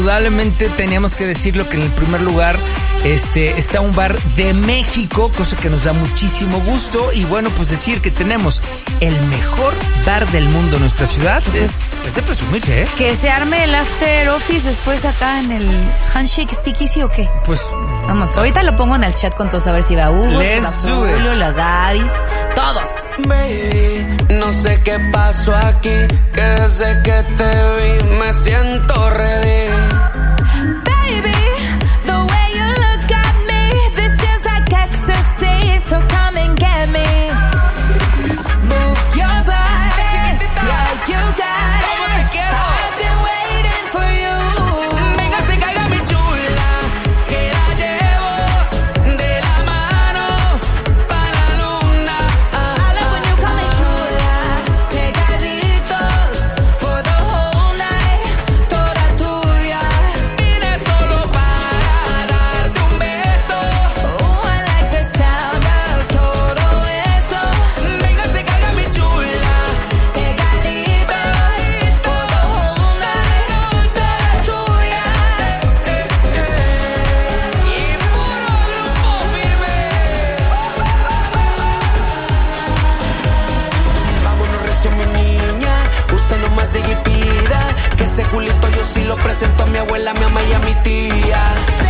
Indudablemente teníamos que decirlo que en el primer lugar está un bar de México, cosa que nos da muchísimo gusto. Y bueno, pues decir que tenemos el mejor bar del mundo en nuestra ciudad es de presumirse, ¿eh? Que se arme el after office después acá en el handshake speakeasy o qué. Pues vamos, ahorita lo pongo en el chat con todos a ver si va Hugo, let's do it. Julio, la Dadis, todos. Baby, no sé qué pasó aquí, que desde que te vi me siento ready. Baby, the way you look at me, this feels like ecstasy, so come and get me. Move your body, yeah, you got it. I've been waiting for you. Venga, se caiga mi chula, que la llevo de la mano pa' la luna. I love when you call me chula, pegaditos for the whole night, toda tuya. Vine solo para darte un beso. Oh, I like the sound of todo eso. Venga, se caiga mi chula, Pegaditos for the whole night, toda tuya. y puro grupo firme. Vámonos recio, mi niña, usted nomás diga y pida, que ese culito yo sí lo presento a mi abuela, a mi mamá y a mi tía.